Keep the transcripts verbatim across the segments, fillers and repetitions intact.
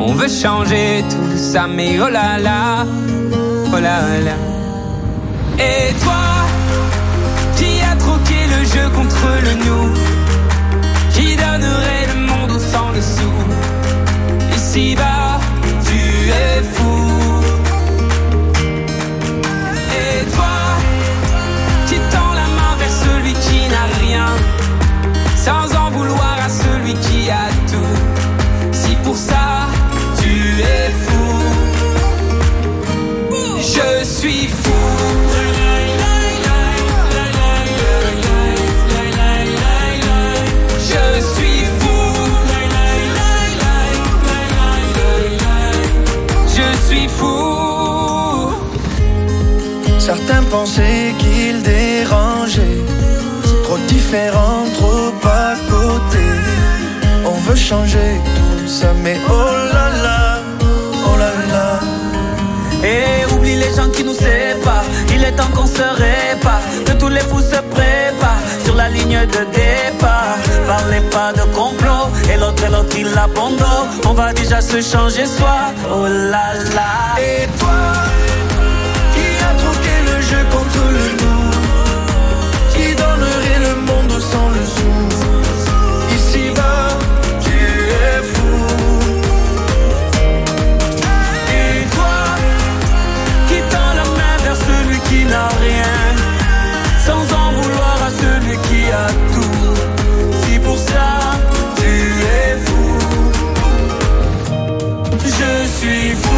On veut changer tout ça, mais oh là là, oh là là. Et toi, qui a troqué le jeu contre le nous, qui donnerait le monde au sang dessous. Ici-bas, tu es fou. Et toi, qui tend la main vers celui qui n'a rien, sans en vouloir à celui qui a tout. Si pour ça, tu es fou. Je suis fou. Certains pensaient qu'ils dérangeaient, trop différents, trop à côté. On veut changer tout ça, mais oh là là, oh là là. Et oublie les gens qui nous séparent, il est temps qu'on se répare, que tous les fous se préparent sur la ligne de départ. Parlez pas de complot, et l'autre et l'autre il abandonne. On va déjà se changer soi, oh là là. Et toi, jeu contre le nous, qui donnerait le monde sans le sou. Ici-bas, tu es fou. Et toi, qui tend la main vers celui qui n'a rien, sans en vouloir à celui qui a tout. Si pour ça, tu es fou. Je suis fou.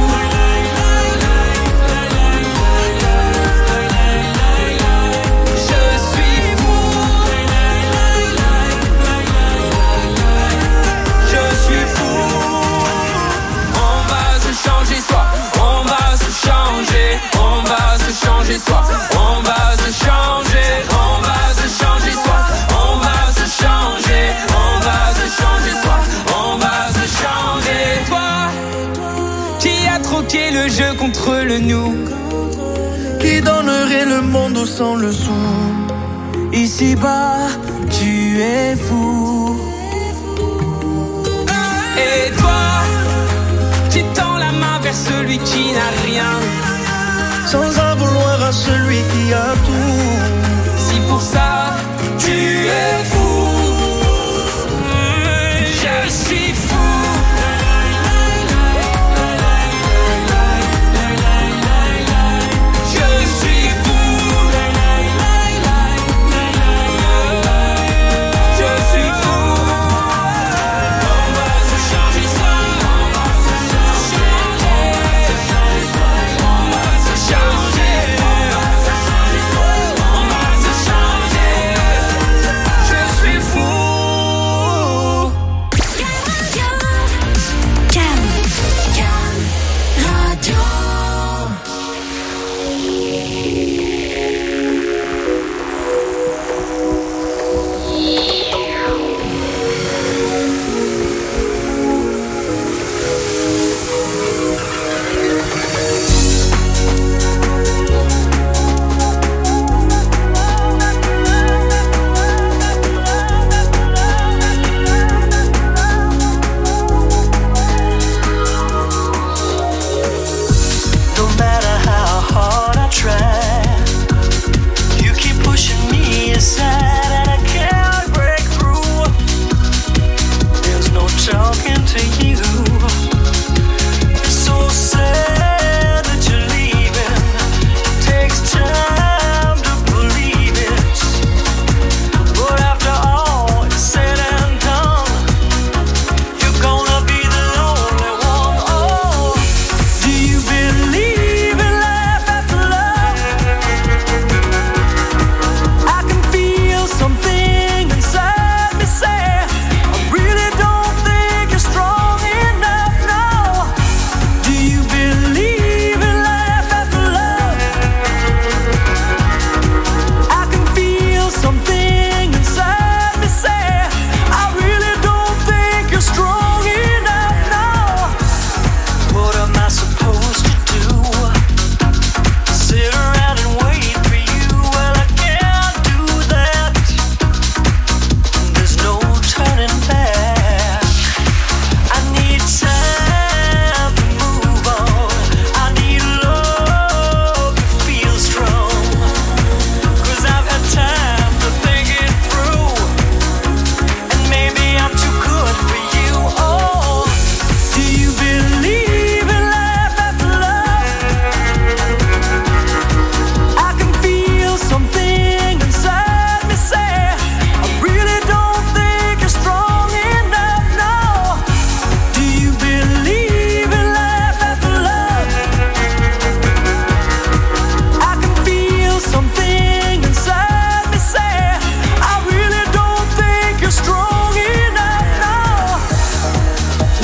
Changer soi, on va se changer, on va se changer soi, on va se changer, on va se changer soi, on va se changer. Toi, qui a troqué le jeu contre le nous, qui donnerait le monde sans le sou. Ici-bas, tu es fou. Et toi, qui tend la main vers celui qui n'a rien, sans en vouloir à celui qui a tout. Si pour ça, tu es fou. Je suis fou. Je suis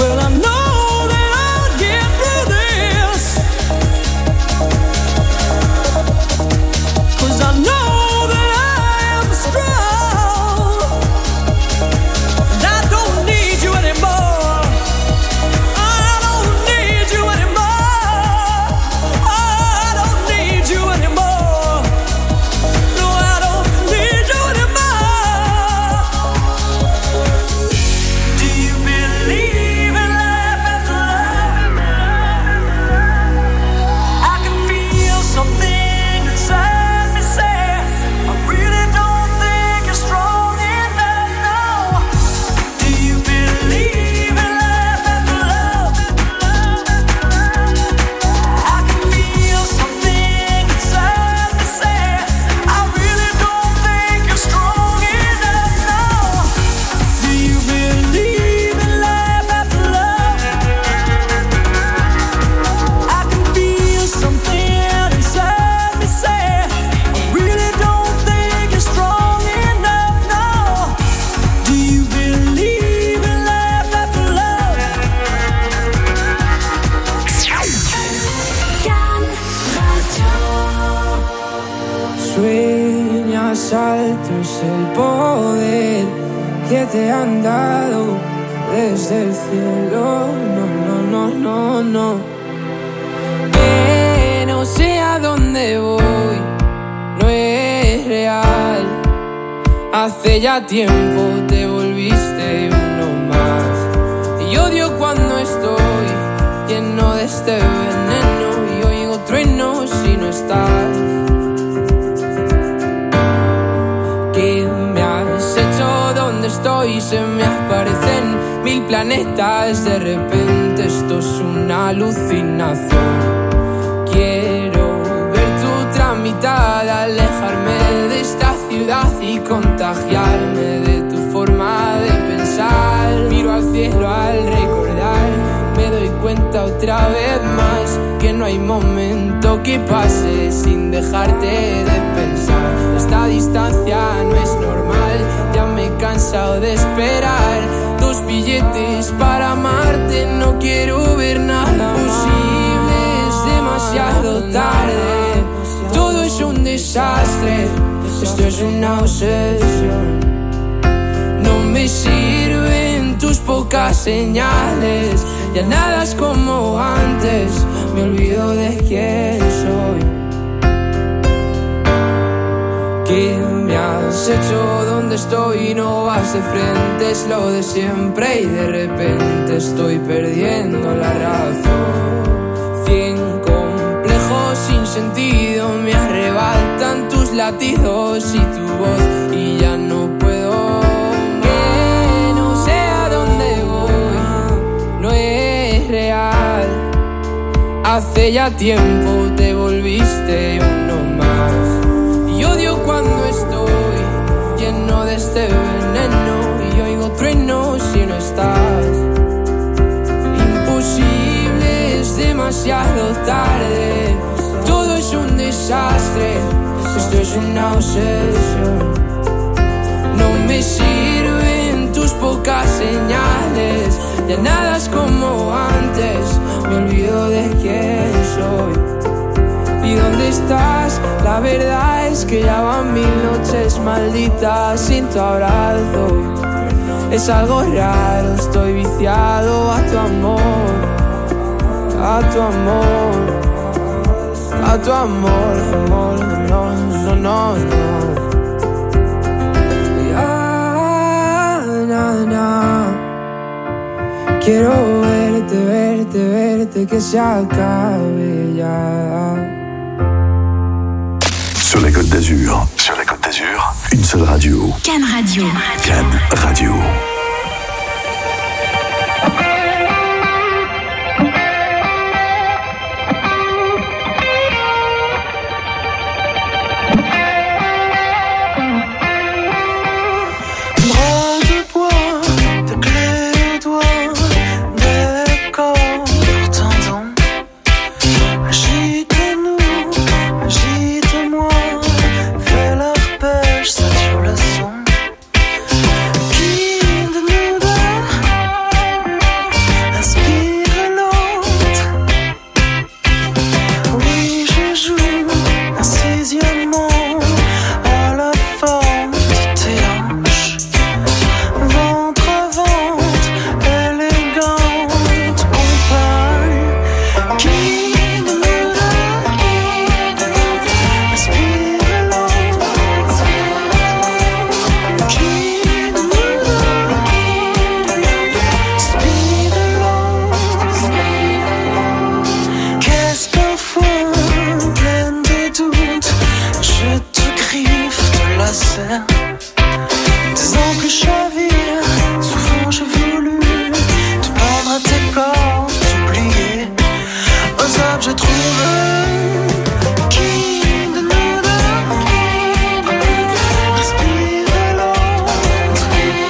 Well, I know that I'll get through this, 'cause I know that I am strong, and I don't need you anymore. I don't need you anymore. I don't need you anymore. No, I don't need you anymore. Do you believe in life after love? I can feel something inside me say, I really don't think you're strong enough now. Do you believe in life after love? I can feel something inside me say, I really don't think you're strong enough now. Do you believe in life after love? I can feel something inside me say, I really don't think you're strong enough now. Do you believe in life after love? Sueñas alto, es el poder que te han dado desde el cielo. No, no, no, no, no. Que no sé a dónde voy, no es real. Hace ya tiempo te volviste uno más. Y odio cuando estoy lleno de este veneno y oigo truenos si no estás. ¿Qué me has hecho? ¿Dónde estoy? Se me aparecen mil planetas. De repente esto es una alucinación. Quiero ver tu tramitada, alejarme de esta ciudad y contagiarme de tu forma de pensar. Miro al cielo al recordar, me doy cuenta otra vez más que no hay momento que pase sin dejarte de pensar. Esta distancia no es normal, ya me he cansado de esperar. Dos billetes para amarte, no quiero ver nada posible, es demasiado tarde. Todo es un desastre, esto es una obsesión. No me sirven tus pocas señales, ya nada es como antes, me olvido de quién soy. ¿Qué me has hecho? ¿Dónde estoy? No vas de frente, es lo de siempre y de repente estoy perdiendo la razón. Cien complejos sin sentido me arrebatan tus latidos y tu voz y ya no puedo. Que no sé a dónde voy, no es real. Hace ya tiempo te volviste uno más. Y odio cuando estoy lleno de este veneno y oigo truenos si no estás. Imposible, es demasiado tarde. Todo es un desastre, esto es una obsesión. No me sirven tus pocas señales, ya nada es como antes, me olvido de quién soy. ¿Y dónde estás? La verdad es que ya van mil noches malditas sin tu abrazo. Es algo raro, estoy viciado a tu amor, a tu amor, a tu amor, amor, no, no, no, no. Ya, na, na. Quiero verte, verte, verte, que se acabe ya. Sur la Côte d'Azur, sur la Côte d'Azur, une seule radio. Cannes Radio. Cannes Radio. Fais leur pêche, ça sur le son. Qui inspire l'autre. Oui, je joue un sixième monde à la forme de tes hanches. Ventre à ventre, élégante compagne. Guide nous deux, inspire l'autre. Guide nous deux, speed l'autre. Qu'est-ce parfois pleine de doutes, je te griffe de la serre. Des angles chavirent, souvent j'ai voulu te prendre à tes corps, t'oublier. Aux arbres j'ai trouvé qui de nous deux respire l'autre.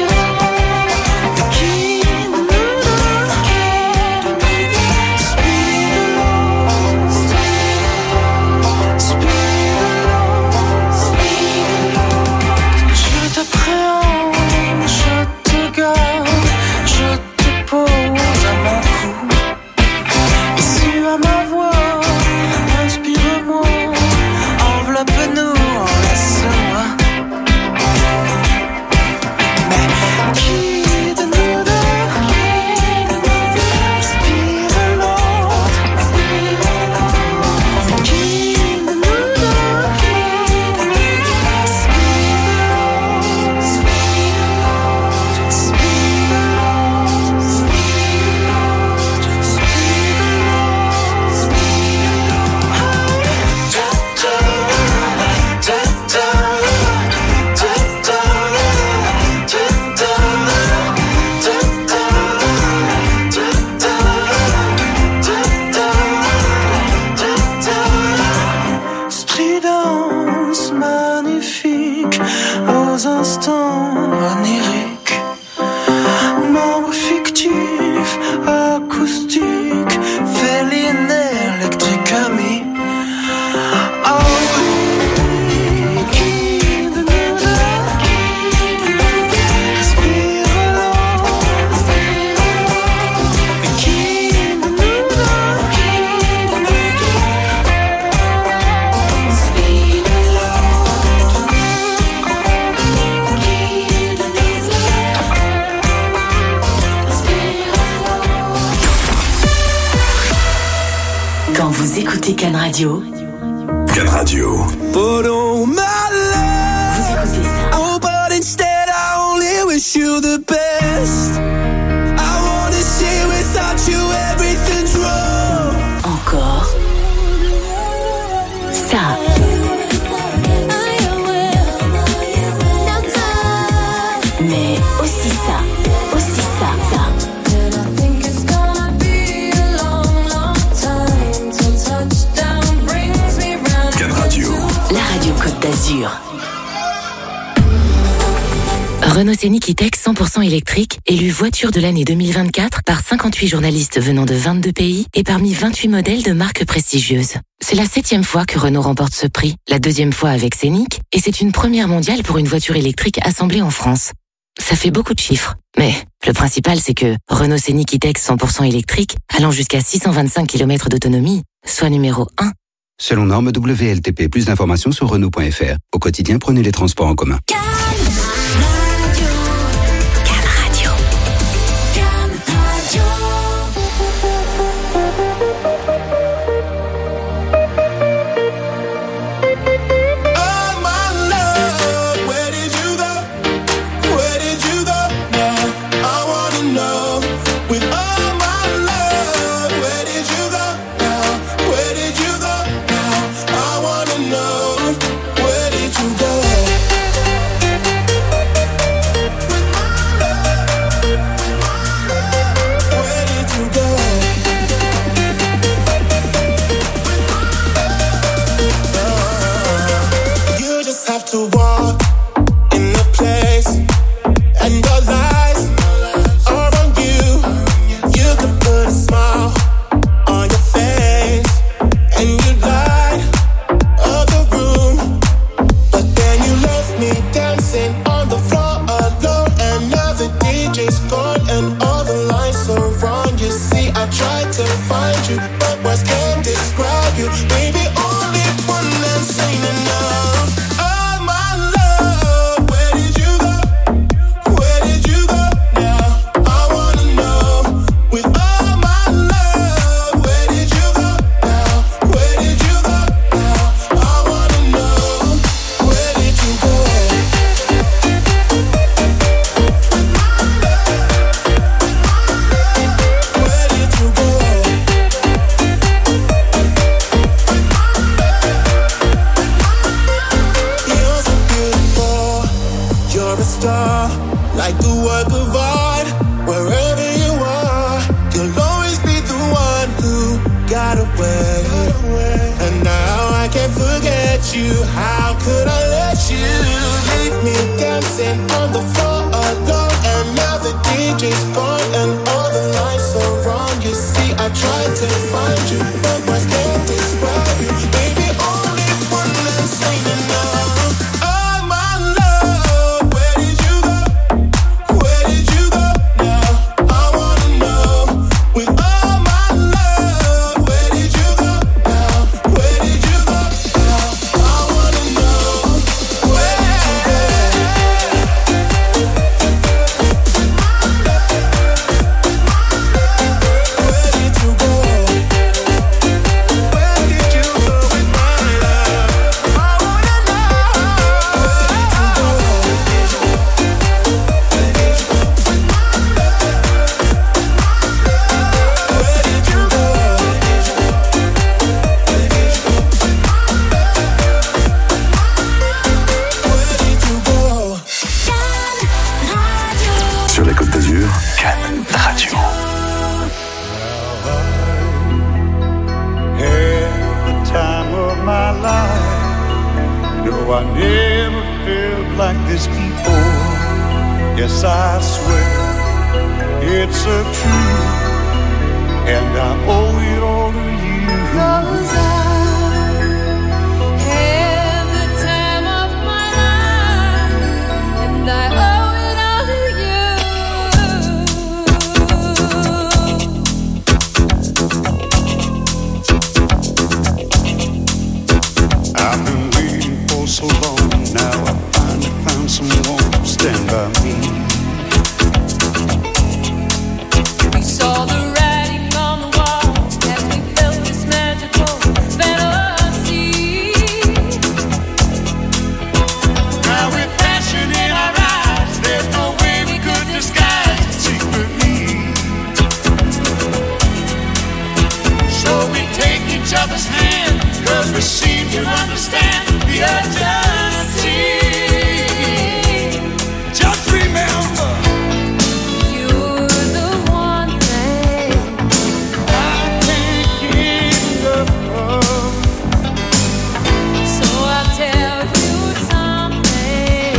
Qui de nous deux speed l'autre. Speed l'autre. Je t'appréhende, je te garde, je te pose à mon cou. Issu à ma voix, inspire-moi, enveloppe-nous, laisse-moi. Mais qui de nous deux respire l'autre? Qui de nous deux speed l'autre? Speed Stridence magnifique aux instants oniriques. Membre fictif, acoustique, féline, électrique ami. Oh oui, qui de nous deux respire l'autre? Qui de nous deux speed Quand vous écoutez Can Radio, Can Radio. But oh my love, vous écoutez ça. oh but instead I only wish you the best. I wanna say without you everything's wrong. Encore. Ça. Mais aussi ça. Aussi ça. Ça. Can Radio. La radio Côte d'Azur. Renault Scénic E-Tech cent pour cent électrique, élu voiture de l'année deux mille vingt-quatre par cinquante-huit journalistes venant de vingt-deux pays et parmi vingt-huit modèles de marques prestigieuses. C'est la septième fois que Renault remporte ce prix, la deuxième fois avec Scénic, et c'est une première mondiale pour une voiture électrique assemblée en France. Ça fait beaucoup de chiffres, mais le principal c'est que Renault Scénic E-Tech cent pour cent électrique, allant jusqu'à six cent vingt-cinq kilomètres d'autonomie, soit numéro un. Selon norme W L T P, plus d'informations sur Renault point F R. Au quotidien, prenez les transports en commun. Can Radio. Can Radio. Can Radio. Oh my love, where did you go? Where did you go now? I wanna know. With all my love, where did you go now? Where did you go now? I wanna know. Where did you go? I tried to find you, but words can't describe you. Baby, only one dance ain't enough. Oh my love, where did you go? Where did you go now? I wanna know. With all my love, where did you go now? Where did you go now? I wanna know. Where did you go? Where did you go? You're so beautiful. You're a star, like a work of art. Wherever you are, you'll always be the one who got away. And now I can't forget you. How could I let you leave me dancing on the floor alone? And now the D J's gone and all the lights are wrong. You see, I tried to find you, but words can't describe you. Baby, only one dance ain't enough. Oh my love, where did you go? Where did you go now? I wanna know. With all my love, where did you go now? Where did you go now? I wanna know. Where did you go? Where did you go? Where did you go with my love? I wanna know. Where did you go? Where did you go with my love? Where did you go? Where did you go with my love? Where did you go? Sur la Côte d'Azur, Cannes Radio. Had the time of my life. No, I never felt like this before. Yes, I swear it's a truth, and I owe it all to you. 'Cause I had the time of my life, and I owe it all to you. I've been waiting for so long. Now I finally found someone to stand by me. We saw the writing on the wall as we felt this magical fantasy. Now with passion in our eyes, there's no way we could disguise it secretly. So we take each other's hand, 'cause we seem to understand the urgency. Just remember, You're the one thing I can't get enough of. So I'll tell you something.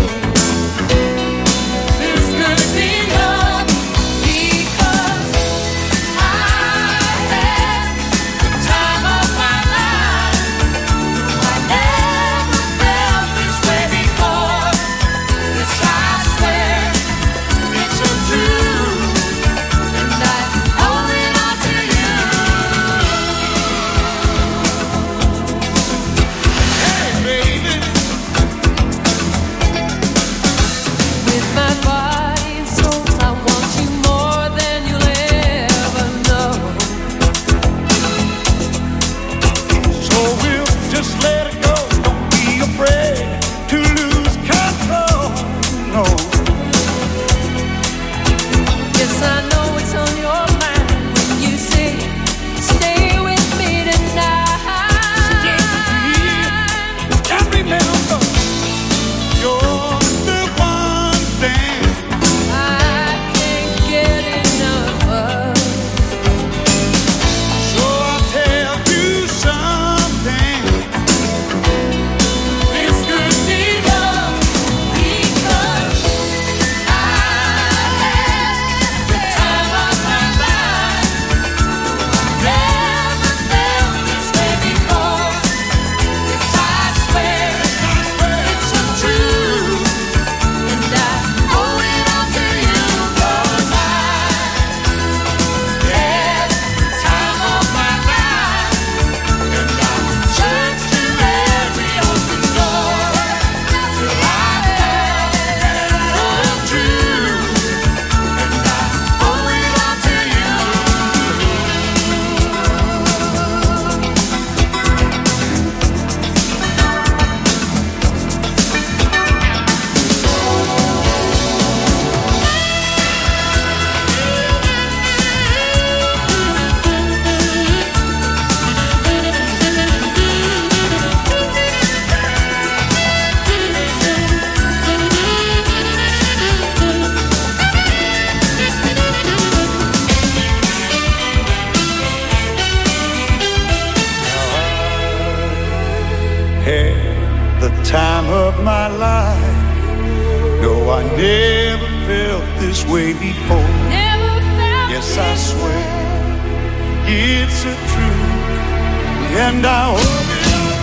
This could be love because I had the time of my life. I never felt this way before. time of my life. No, I never felt this way before. Never felt yes, I swear it's a truth, and I hope it.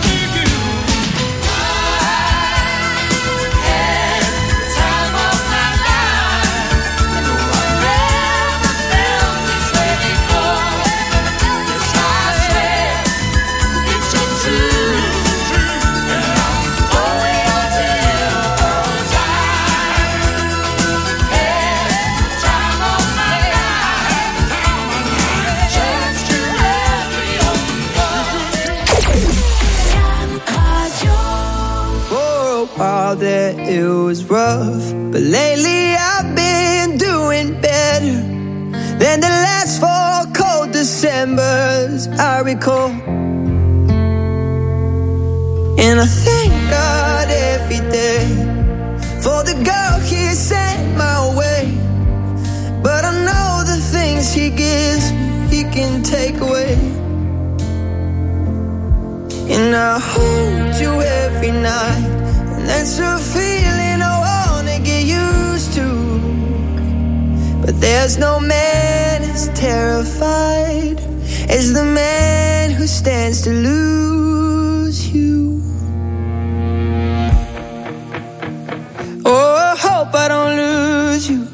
That it was rough, but lately I've been doing better than the last four cold Decembers I recall. And I thank God every day for the girl He sent my way. But I know the things He gives me, He can take away. And I hold you every night. That's a feeling I wanna get used to. But there's no man as terrified as the man who stands to lose you. Oh, I hope I don't lose you.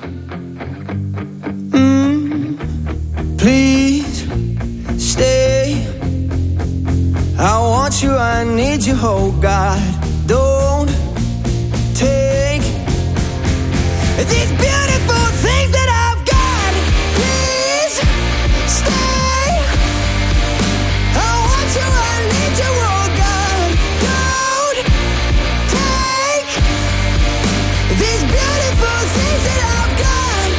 Mm, please stay. I want you, I need you, oh God. Don't take these beautiful things that I've got. Please stay. I want you, I need you, oh God. Don't take these beautiful things that I've got.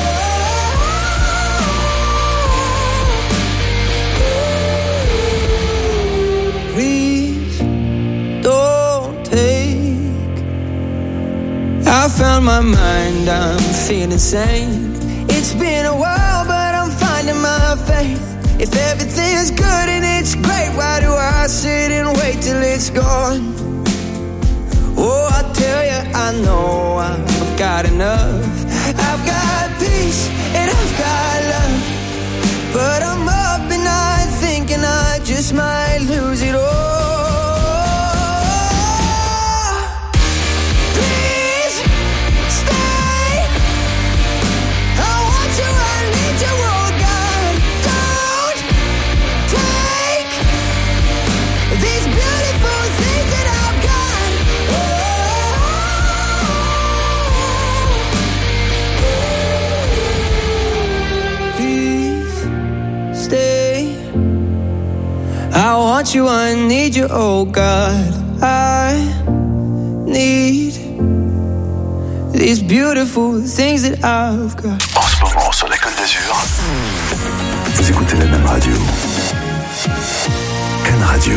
Oh, please don't take. I found my mind, I'm feeling sane. It's been a while, but I'm finding my faith. If everything's good and it's great, why do I sit and wait till it's gone? Oh, I tell you, I know I've got enough. I've got peace and I've got love, but I'm up and I thinking I just might lose it all. I want you, I need you, oh God. I need these beautiful things that I've got. En ce moment sur la Côte d'Azur, vous écoutez la même radio. Can Radio.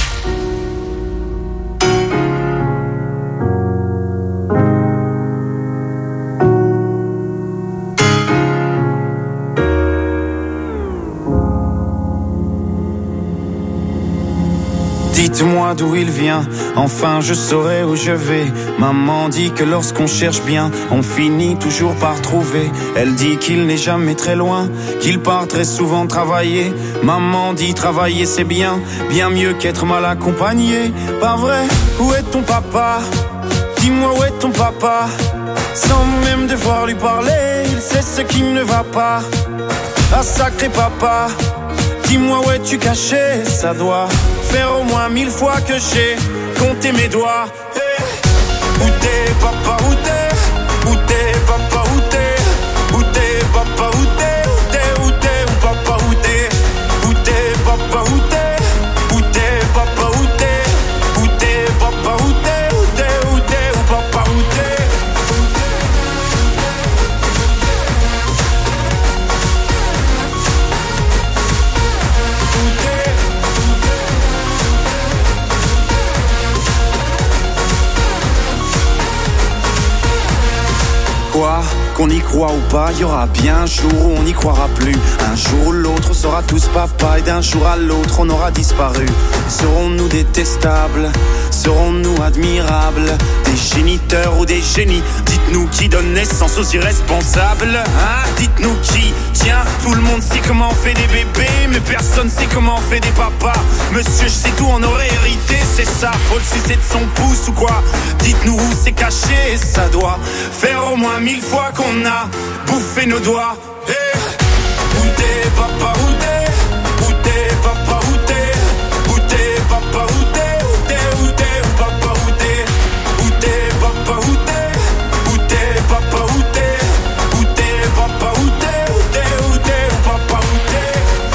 Dites-moi d'où il vient, enfin je saurai où je vais. Maman dit que lorsqu'on cherche bien, on finit toujours par trouver. Elle dit qu'il n'est jamais très loin, qu'il part très souvent travailler. Maman dit travailler c'est bien, bien mieux qu'être mal accompagné. Pas vrai, où est ton papa? Dis-moi où est ton papa? Sans même devoir lui parler, il sait ce qui ne va pas. Ah sacré papa, dis-moi où es-tu caché? Ça doit faire au moins mille fois que j'ai compté mes doigts. Hey. Où t'es papa, où t'es? Où t'es papa, où t'es? Où t'es papa, où t'es? Où t'es, où t'es, où papa, où t'es? Où t'es papa, où t'es? Où t'es papa, où t'es? Où t'es papa, où t'es? Où t'es, où t'es, où papa, où t'es? Qu'on y croit ou pas, il y aura bien un jour où on n'y croira plus. Un jour ou l'autre, on sera tous papa, et d'un jour à l'autre, on aura disparu. Serons-nous détestables? Serons-nous admirables? Des géniteurs ou des génies? Dites-nous qui donne naissance aux irresponsables, hein? Dites-nous qui? Tiens, tout le monde sait comment on fait des bébés, mais personne sait comment on fait des papas. Monsieur, je sais tout, on aurait hérité, c'est ça. Faut le sucer de son pouce ou quoi? Dites-nous où c'est caché, ça doit faire au moins mille fois qu'on a bouffé nos doigts. Hey, où t'es, papa, où t'es? Où t'es, papa, où t'es? Où t'es, papa, où t'es? Où t'es, où t'es, où papa, où t'es? Où t'es, papa, où t'es? Où t'es, papa, où t'es? Où t'es, papa, où t'es? Où t'es, où t'es, où papa, où t'es?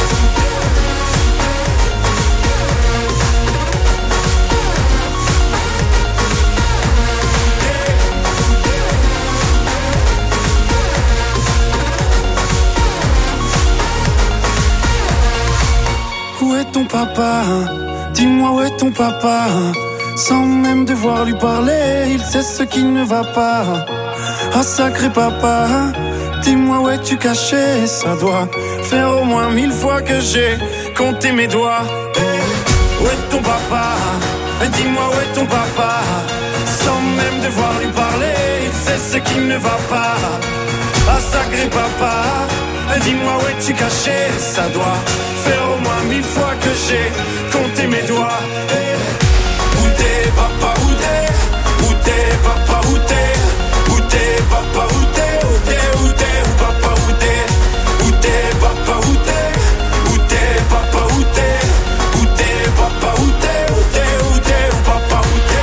Où est ton papa? Dis-moi où est ton papa? Sans même devoir lui parler, il sait ce qui ne va pas. Ah sacré papa, dis-moi où es-tu caché? Ça doit faire au moins mille fois que j'ai compté mes doigts. Hey, où est ton papa? Dis-moi où est ton papa? Sans même devoir lui parler, il sait ce qui ne va pas. Ah sacré papa, dis-moi où es-tu caché? Ça doit faire au moins mille fois que j'ai compté mes doigts. Hey. Où t'es, papa, où t'es? Où t'es, papa, où t'es? Où t'es, papa, où t'es? Où t'es, où t'es, où papa, où t'es? Où t'es, papa, où t'es? Où t'es, papa, où t'es? Où t'es, papa, où t'es? Où t'es, où t'es, où papa, où t'es?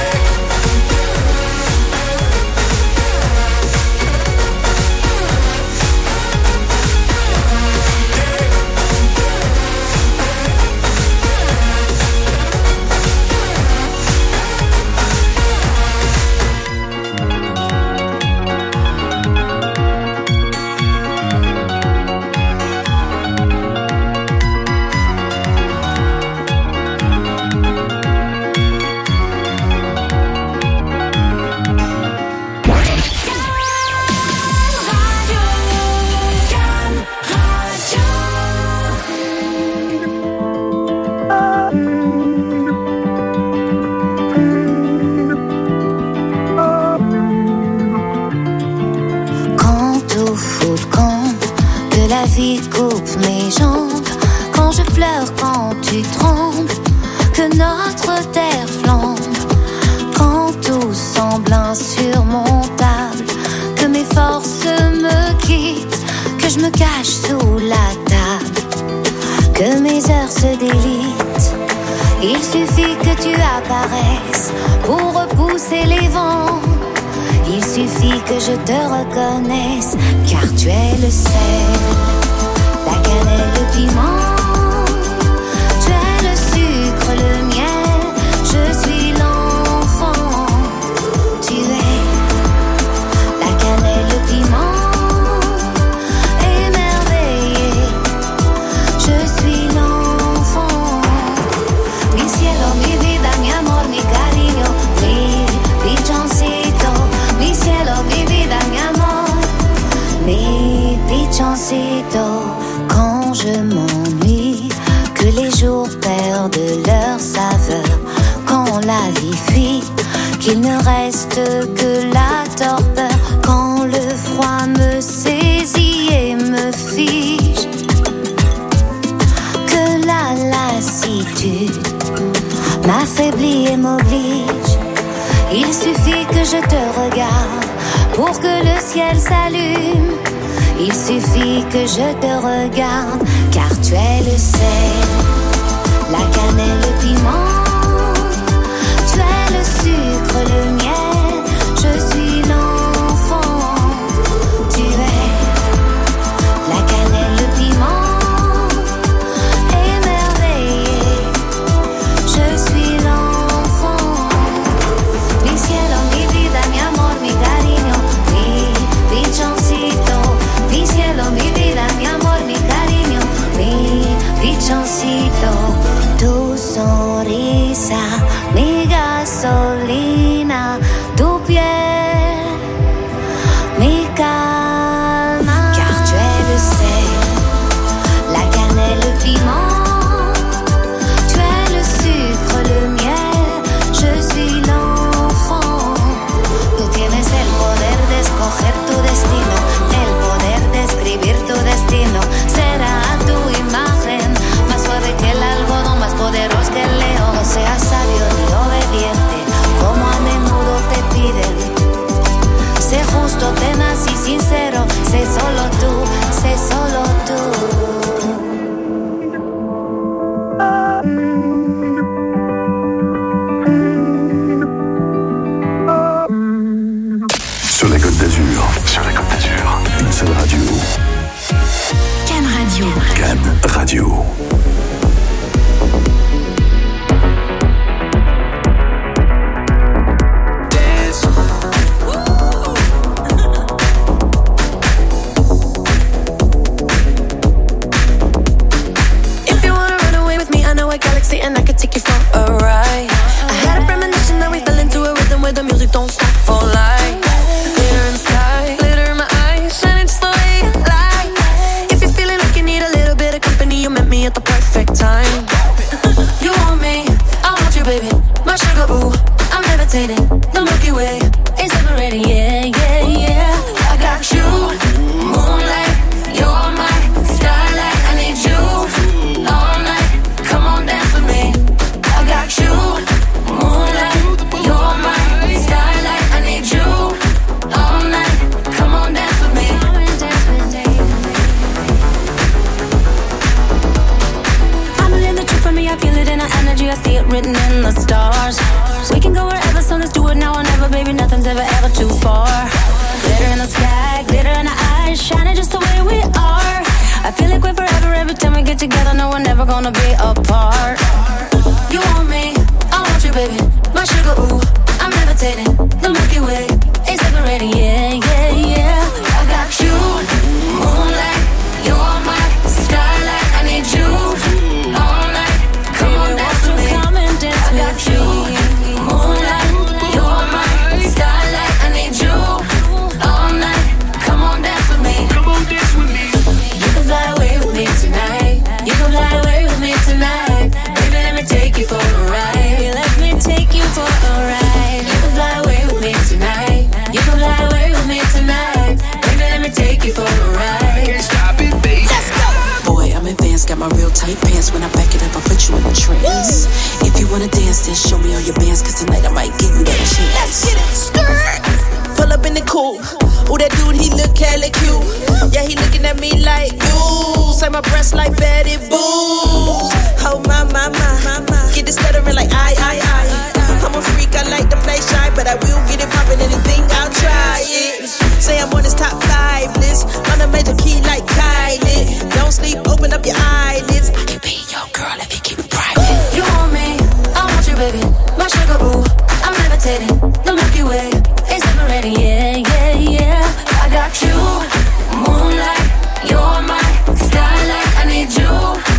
vie coupe mes jambes, quand je pleure, quand tu trembles, que notre terre flambe, quand tout semble insurmontable, que mes forces me quittent, que je me cache sous la table, que mes heures se délitent. Il suffit que tu apparaisses pour repousser les vents. Il suffit que je te reconnaisse, car tu es le sel, la cannelle, le piment. Tu es le sucre, le miel, je suis l'enfant. Tu es la cannelle, le piment, émerveillé, je suis l'enfant. Mi cielo, mi vida, mi amor, mi cariño, mi pichoncito. Mi cielo, mi vida, mi amor, mi pichoncito. Quand je m'ennuie, que les jours perdent leur saveur, quand la vie fuit, qu'il ne reste que la torpeur, quand le froid me saisit et me fige, que la lassitude m'affaiblit et m'oblige. Il suffit que je te regarde pour que le ciel s'allume. Il suffit que je te regarde, car tu es le sel, la cannelle, le piment. Tu es le sucre, le miel, je suis l'enfant. Tu es la cannelle, le piment, émerveillé, je suis l'enfant. Mi cielo, mi vida, mi amor, mi cariño, mi pichoncito. Mi cielo, mi vida, mi amor, mi cariño, mi pichoncito. Tu sonrisa, mi gasolina, tu piel, mi cara. sexy and I could take you for a ride. I had a premonition that we fell into a rhythm where the music don't stop for life. Glitter in the sky, glitter in my eyes, shining just the way you like. If you're feeling like you need a little bit of company, you met me at the perfect time. You want me, I want you, baby, my sugar boo. I'm levitating, the Milky Way is separating, yeah, yeah, yeah. I got you, moonlight, you're my starlight. I need you all night, come on dance with me. I got you, moonlight, you're my starlight. I need you all night, come on dance with me. I'm in the truth for me, I feel it in the energy, I see it written in the stars. We can go wherever, so let's do it now or never, baby, nothing's ever, ever too far. Glitter in the sky, glitter in the eyes, shining just the way we are. I feel like we're forever every time we get together, no, we're never gonna be apart. You want me, I want you, baby, my sugar, ooh, I'm levitating, the Milky Way is separating, yeah, yeah, yeah. I got you, moonlight, you're my starlight. I need you all night, come on dance with me. I got you, moonlight, you're my starlight. I need you all night, come on dance with me. Come on dance with me. You can fly away with me tonight. You can fly away with me tonight. Baby, let me take you for a ride. Let me take you for a ride. You can fly away with me tonight. You can fly away with me tonight. Baby, let me take you for a ride. Can't stop it, baby. Let's go. Boy, I'm advanced, got my real tight pants. When I back it up, I put you in a trance. Woo. If you wanna dance, then show me all your bands, cause tonight I might give you that chance. Let's get it. Skirt. Pull up in the coupe. Ooh, that dude, he look hella cute. Yeah, he looking at me like, you. Say my breasts like Betty Boo. Oh, my, my, my, my, my. Get this stuttering like I, I, I. I'm a freak, I like to play shy, but I will get it poppin', anything, I'll try it. Say I'm on this top five list, on a major key like Kylie. Don't sleep, open up your eyelids. I can be your girl if you keep it private. You want me, I want you, baby, my sugar boo. I'm levitating, the Milky Way is separating, yeah, yeah, yeah. I got you, moonlight, you're my starlight. I need you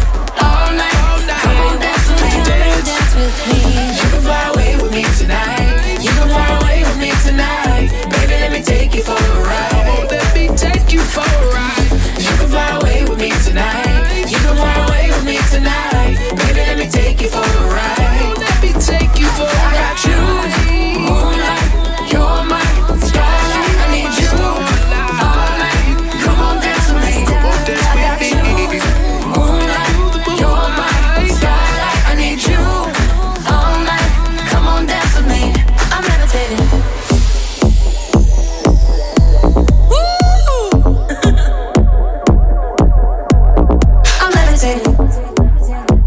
all night, come on dance with me, dance with me. You can fly away with me tonight. You can fly away with me tonight. Baby, let me take you for a ride. Let me take you for a ride. You can fly away with me tonight. You can fly away with me tonight. Baby, let me take you for a ride. Let me take you for a ride. I got you, moonlight, you're my starlight. I need you all night. Come on, dance with me. I got you, moonlight, you're my starlight. I need you all night. Come on, dance with me. I'm levitating. Woo! I'm levitating.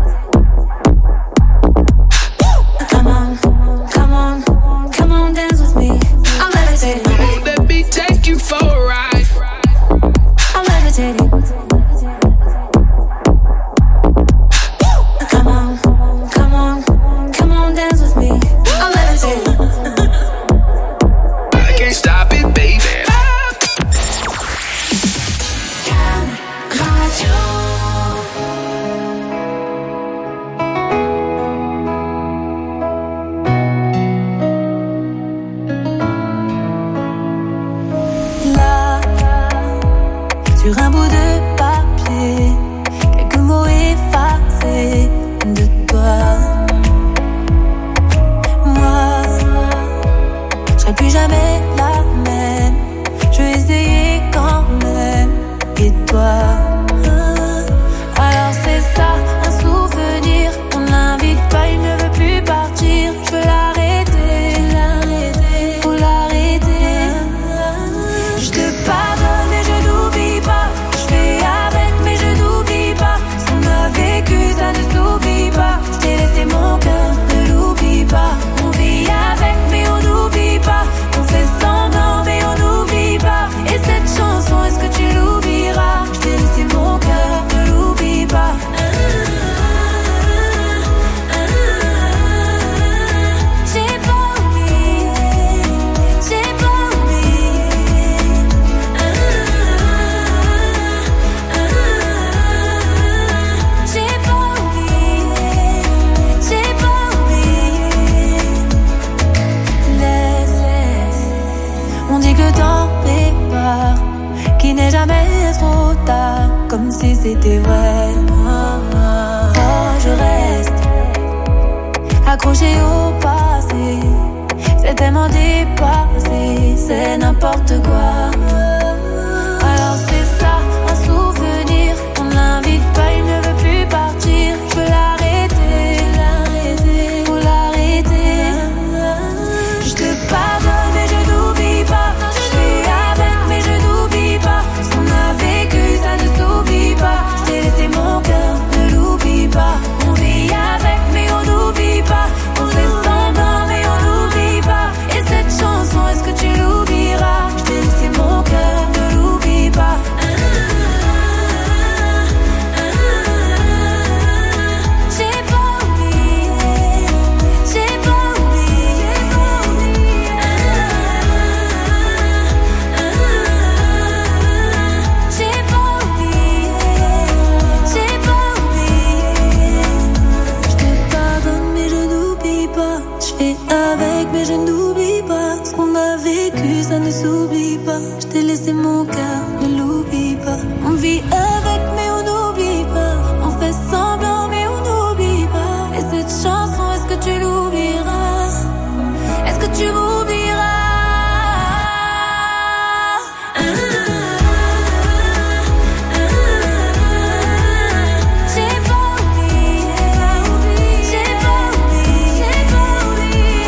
si c'était vrai. Oh, je reste accroché au passé. C'est tellement dépassé, c'est n'importe quoi. Alors c'est ça, un souvenir. On l'invite pas, il ne veut plus partir. Je veux l'arrêter, faut l'arrêter. Je te pardonne mais je n'oublie pas. Je fais avec mais je n'oublie pas. Ce qu'on a vécu ça ne s'oublie pas. Je t'ai laissé mon cœur, ne l'oublie pas. On vit avec mais on n'oublie pas. On fait semblant mais on n'oublie pas. Et cette chanson est-ce que tu l'oublieras? Je t'ai laissé mon cœur, ne l'oublie pas. J'ai pas oublié, j'ai pas oublié. J'ai pas oublié, j'ai pas oublié. Je te pardonne mais je n'oublie pas. Je fais avec mais je n'oublie pas. Ce qu'on a vécu ça ne s'oublie pas. Je t'ai laissé mon cœur, ne l'oublie pas. On vit avec mais on n'oublie pas. On fait semblant mais on n'oublie pas. Et cette chanson est-ce que tu l'oublieras? Est-ce que tu m'oublieras? J'ai pas oublié, j'ai pas oublié, j'ai pas oublié.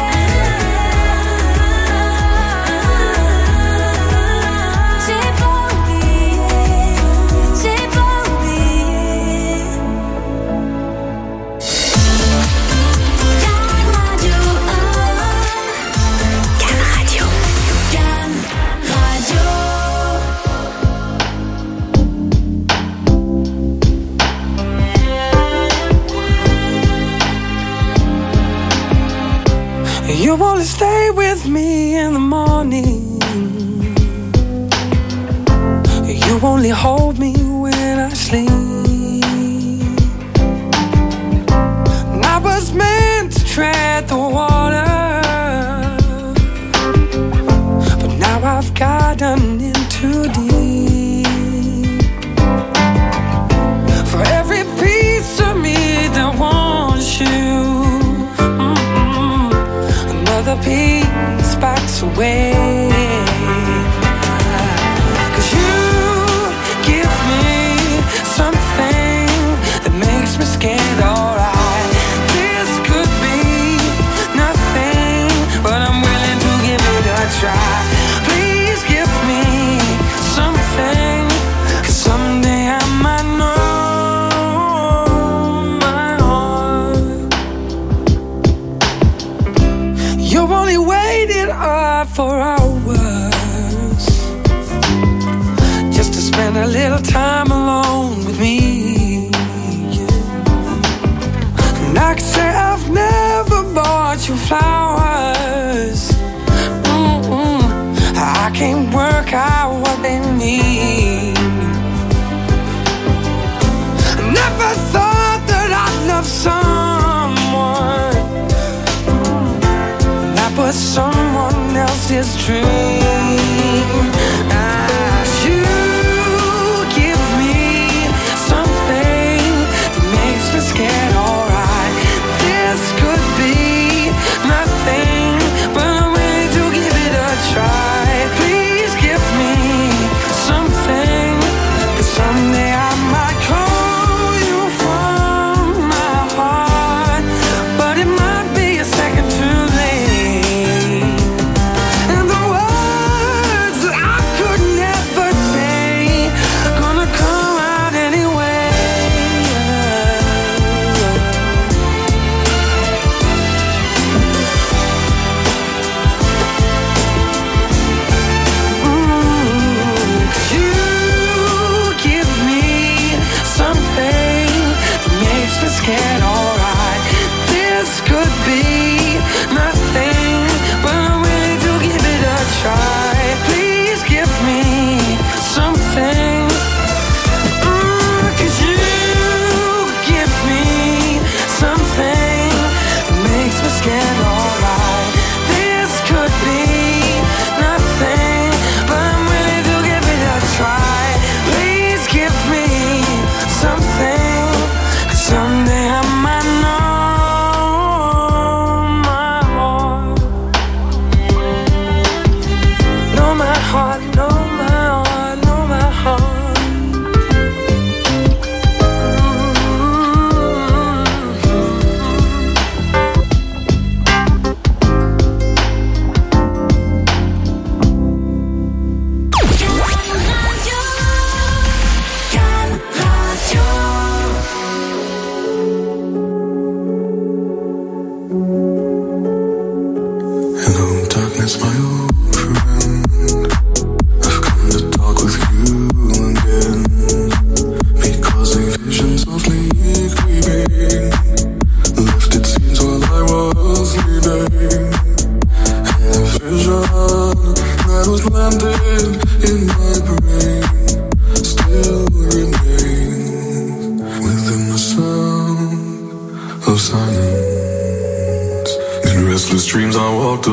J'ai pas oublié, j'ai pas oublié. Can Radio, Can Radio, You wanna stay with me in the morning. You only hold me when I sleep. And I was meant to tread the water, but now I've gotten in too deep. For every piece of me that wants you, another piece backs away. 'Cause you give me something that makes me scared, alright. This could be nothing, but I'm willing to give it a try. Please give me something, 'cause someday I might know my heart. You've only waited up for hours just to spend a little time alone with me. Yeah. And I can say I've never bought you flowers. Mm-mm. I can't work out what they need. I never thought that I'd love someone that was someone else's dream. Ah, you give me something that makes me scared, alright. This could be nothing, but I'm willing to give it a try. Please give me something, 'cause someday I might call you from my heart, but it might be a second too late. And the world of silence. In restless dreams I walked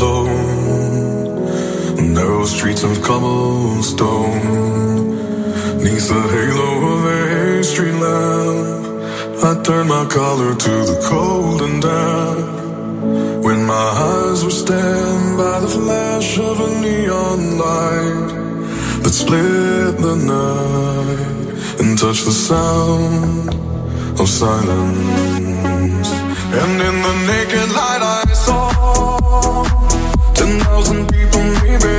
alone, narrow streets of cobblestone. Neath the halo of a street lamp, I turned my collar to the cold and damp. When my eyes were stabbed by the flash of a neon light that split the night and touched the sound of silence. And in the naked light I saw ten thousand people, maybe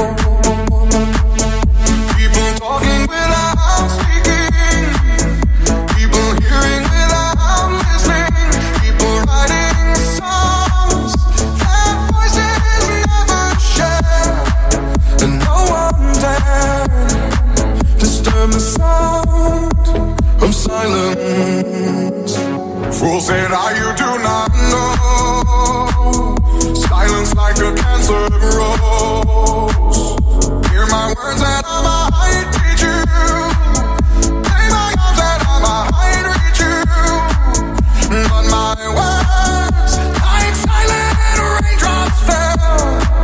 people talking without speaking, people hearing without listening, people writing songs their voices never share, and no one dared disturb the sound of silence. Fool said, I you do not know. Silence like a cancer grows. Hear my words and I might teach you. Play my arms and I might reach you. But my words, like silent raindrops fell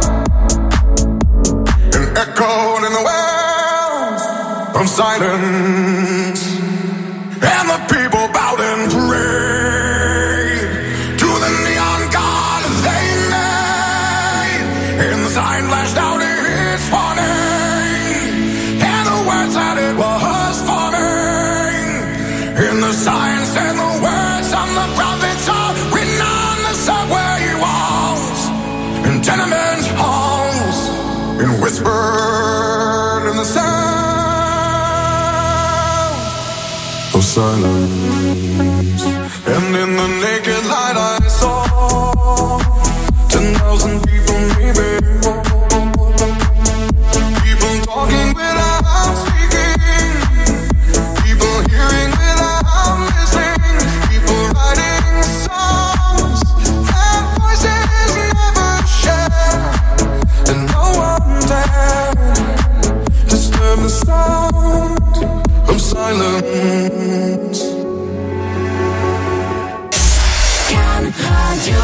and echoed in the wells of silence. And the people bowed and prayed to the neon god they made. And the sign flashed out its warning, and the words that it was forming. And the sign said the words of the prophets are written on the subway walls and tenement halls, and whispered in the sound of silence. And in the naked light I saw ten thousand people, maybe people talking without speaking, people hearing without listening, people writing songs their voices never share, and no one dared disturb the sound of silence. Can Radio.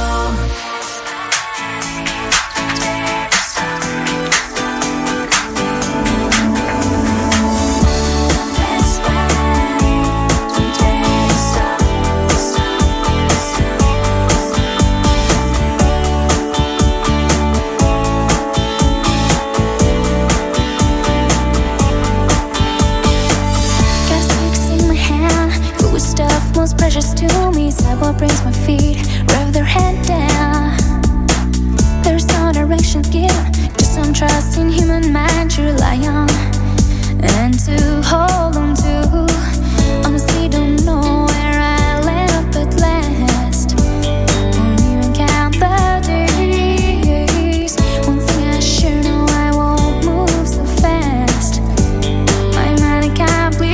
Most precious to me, sidewalk brings my feet, rev their head down. There's no direction given, just some trust in human mind to rely on and to hold on to. Honestly, don't know where I'll end up at last. Won't even count the days. One thing I sure know, I won't move so fast. My mind can't bleed.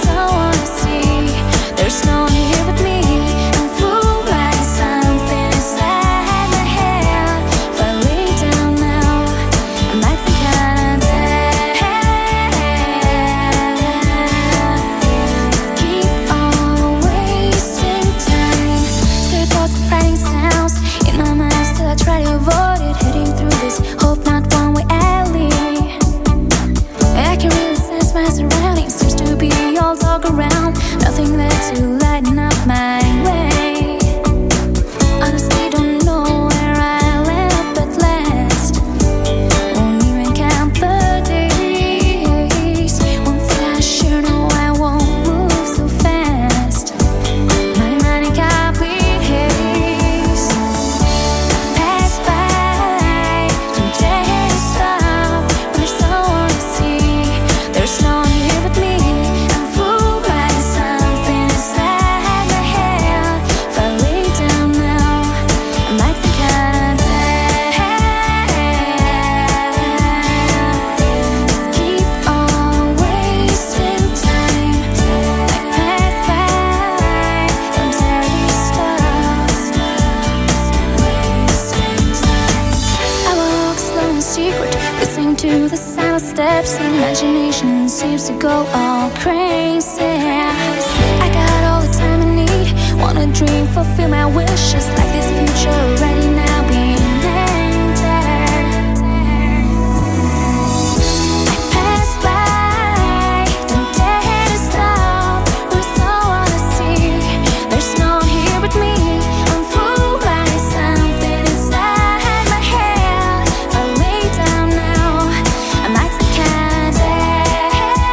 There's no one here but me. I'm fooled by something. secret. Listening to the silent steps, imagination seems to go all crazy. I got all the time I need, wanna dream, fulfill my wishes, like this future ready now being entered. I pass by, don't dare to stop, we're so on the sea. There's no one here but me, I'm fooled by something inside my head. If I lay down now, I might take candy.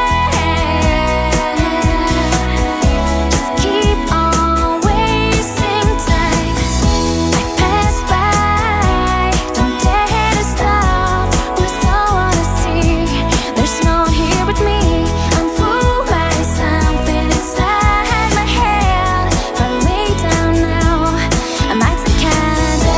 Just keep on wasting time. I pass by, don't dare to stop, we're so on the sea. There's no one here but me, I'm fooled by something inside my head. If I lay down now, I might take candy.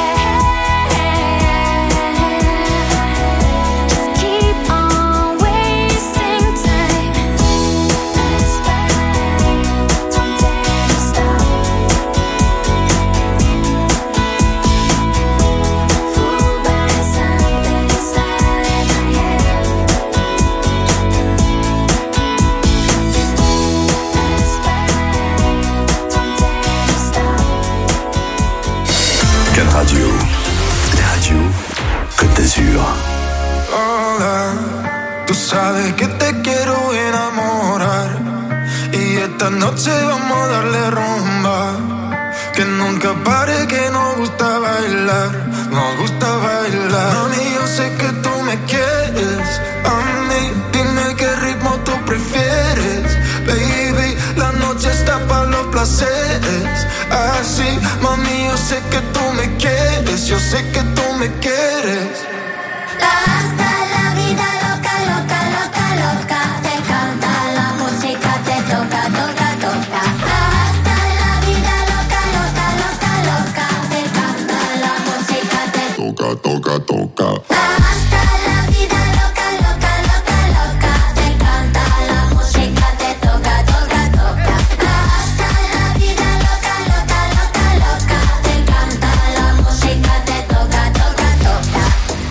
Just keep on wasting time. Pass by, don't dare to stop. Fooled by something inside my head. Pass by, don't dare to stop. Can Radio, la radio Côte d'Azur. Hola, tú sabes que te quiero enamorar y esta noche vamos a darle rumba. Que nunca pare, que nos gusta bailar, nos gusta bailar. Mami, yo sé que tú me quieres, a mí dime qué ritmo tú prefieres. Baby, la noche está para los placeres. Así, mami, yo sé que tú me quieres, yo sé que tú me quieres. Hasta la vida loca, loca, loca, loca. Te canta la música, te toca, toca, toca. Hasta la vida loca, loca, loca, loca. Te canta la música, te Toca, toca, toca. hasta la vida loca, loca, loca, loca. Te canta la música, te toca, toca, toca. Hasta la vida loca, loca, loca, loca. Te canta la música, te toca, toca, toca.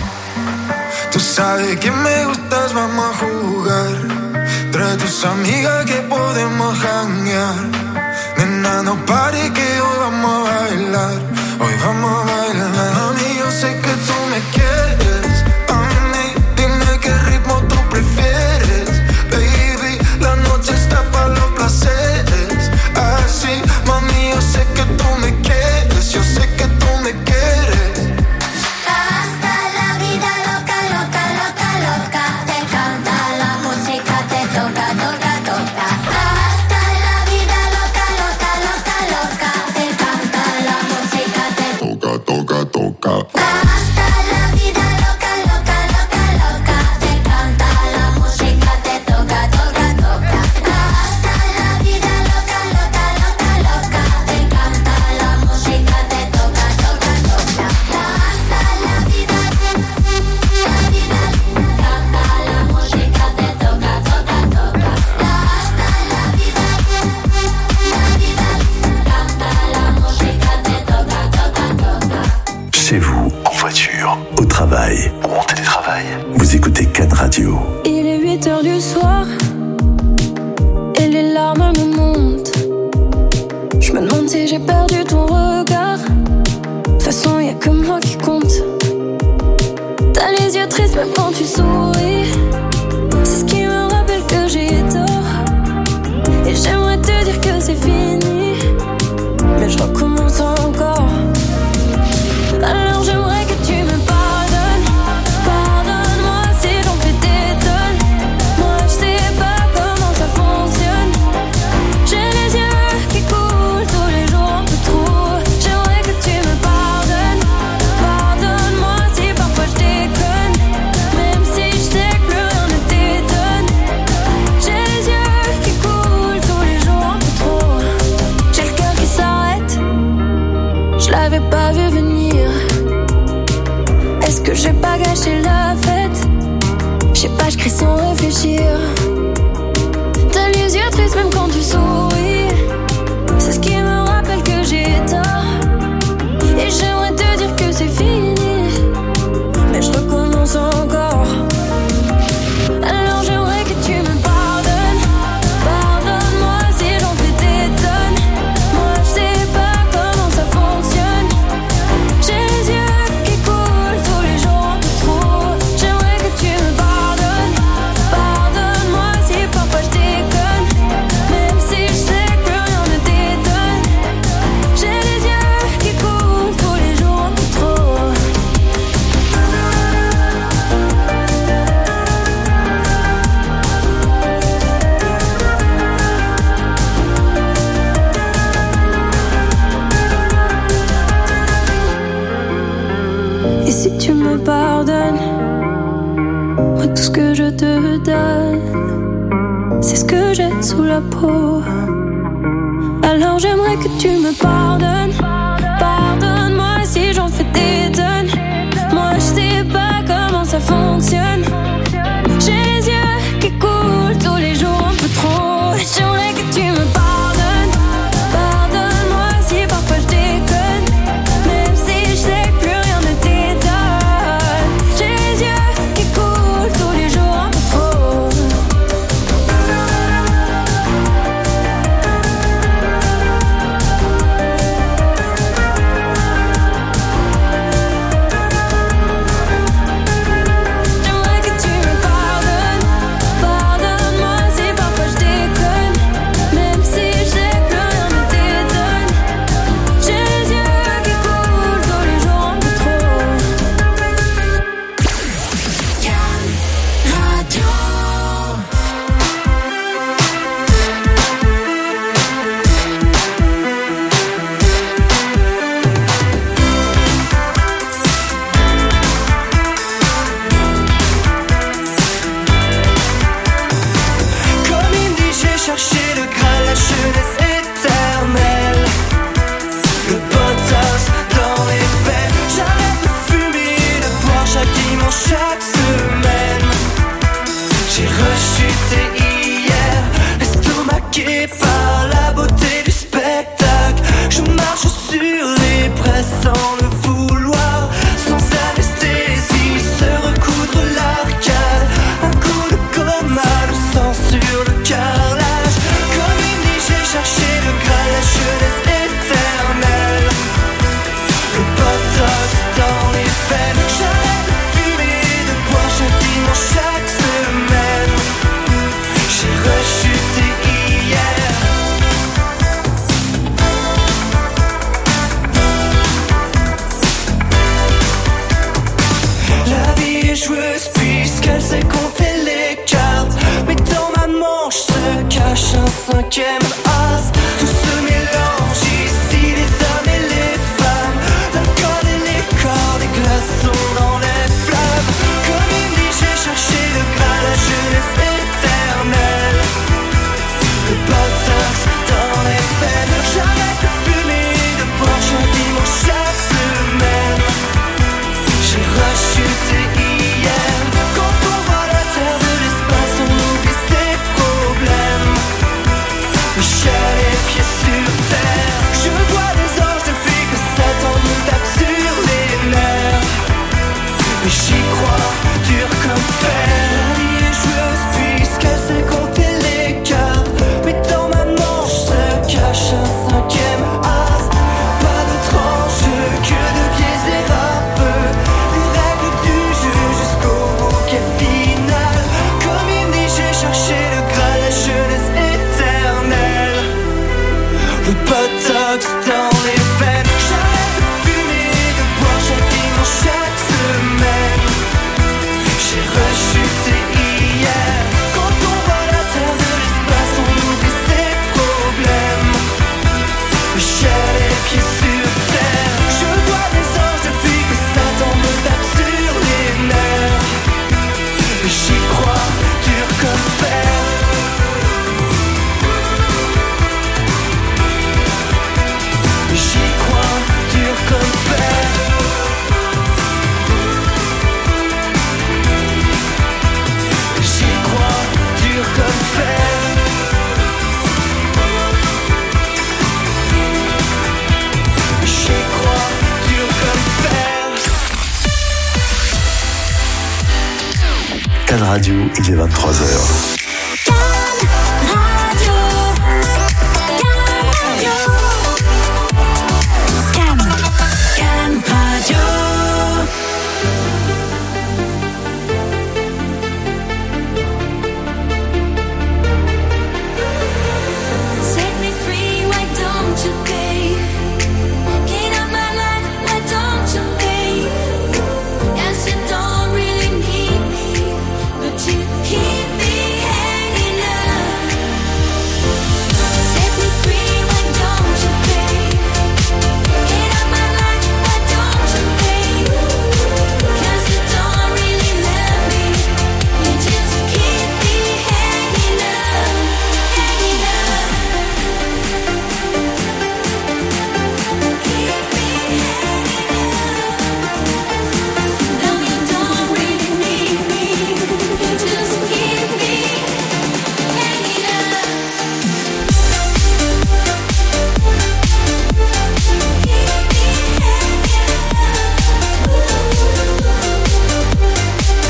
Tú sabes que me gustas, vamos a jugar. Trae tus amigas que podemos janguear. Nena, no pare que hoy vamos a bailar. Hoy vamos a bailar. Mami, yo sé que tú me quieres. A mí, dime qué ritmo tú prefieres. Baby, la noche está para los placeres. Así, mami, yo sé que tú me quieres. Yo sé que tú me quieres. Hasta la vida loca, loca, loca, loca. Te canta la música, te toca, toca, toca. Hasta la vida loca, loca, loca, loca. Te canta la música, te Toca, toca, toca. hasta la vida loca, loca, loca, loca. Te canta la música, te toca, toca, toca. Hasta la vida loca, loca, loca, loca. Te canta la música, te toca, toca, toca. Hasta la vida, la vida, canta la música, te toca, toca, toca. Hasta la vida, la vida, canta la música, te toca, toca, toca. Chez vous, en voiture, au travail ou en télétravail, vous écoutez Can Radio. Il est huit heures du soir et les larmes me montent. Je me demande si j'ai perdu ton regard. De toute façon, y'a que moi qui compte. T'as les yeux tristes même quand tu souris. C'est ce qui me rappelle que j'ai tort. Et j'aimerais te dire que c'est fini, mais je recommence encore. Alors j'aimerais que tu me pardonnes. Pardonne-moi si j'en fais des tonnes. Moi je sais pas comment ça fonctionne. J'ai les yeux qui coulent tous les jours un peu trop. J'aimerais que tu me pardonnes. Pardonne-moi si parfois je déconne. Même si je sais que plus rien ne t'étonne. J'ai les yeux qui coulent tous les jours un peu trop. J'ai le cœur qui s'arrête. Je l'avais pas vu venir. Est-ce que j'ai pas gâché la fête? Je sais pas, je crie sans réfléchir. T'as les yeux tristes même quand tu souris. C'est ce qui me rappelle que j'ai tort. Et j'aimerais te dire que c'est fini, mais je recommence Moi tout ce que je te donne, c'est ce que j'ai sous la peau. Alors j'aimerais que tu me pardonnes. Pardonne-moi si j'en fais des tonnes. Moi je sais pas comment ça fonctionne. J'ai les yeux qui coulent tous les jours un peu trop. J'aimerais que tu me pardonnes. Pardonne-moi si parfois je déconne. Même si je sais que plus rien ne t'étonne. J'ai les yeux qui coulent tous les jours un peu trop. J'aimerais que tu me pardonnes. Pardonne-moi si parfois je déconne. Même si je sais que plus rien ne t'étonne. J'ai les yeux qui coulent tous les jours un peu trop. Radio. Comme il dit, j'ai cherché le Graal, la jeunesse éternelle. Le potos dans les veines. J'arrête de fumer et de boire chaque dimanche, chaque semaine. J'ai rechuté hier, estomaqué par la beauté du spectacle. Je marche sur les braises sans le vouloir, sans anesthésie, se recoudre l'arcade. Un coup de coma, le sang sur le carrelage. Comme il dit, j'ai cherché le Graal, la jeunesse éternelle. Le potos dans les veines. J'arrête de fumer et de boire chaque dimanche, chaque semaine. J'ai rechuté hier. La vie est joueuse puisqu'elle sait compter les cartes. Mais dans ma manche se cache un cinquième as. Tout se mélange ici, les hommes et les femmes. L'alcool et les corps, des glaçons dans les flammes. Comme il dit, j'ai cherché le Graal, la jeunesse éternelle. Le botox dans les veines. J'arrête de fumer et de boire chaque dimanche, chaque semaine. J'ai rechuté hier. Quand on voit la terre de l'espace, on oublie ses problèmes. Mais j'ai les pieds sur terre. Je vois des anges depuis que Satan me tape sur les nerfs. Mais j'y crois, dur comme fer. La vie est joueuse puisqu'elle sait compter les cartes. Mais dans ma manche se cache un cinquième as. Pas d'autre enjeu que de biaiser un peu les règles du jeu jusqu'au bouquet final. Comme il dit, j'ai cherché le Graal, la jeunesse éternelle. Le botox dans les veines. J'arrête de fumer et de boire chaque dimanche, chaque semaine. J'ai rechuté hier. Quand on voit la terre de l'espace, on oublie ses problèmes. J'ai les pieds sur terre. Je vois des anges depuis que Satan me tape sur les nerfs. J'y crois, dur comme fer. J'y crois, dur comme fer. J'y crois, dur comme fer. J'y crois, dur comme fer. Can Radio, il est vingt-trois heures.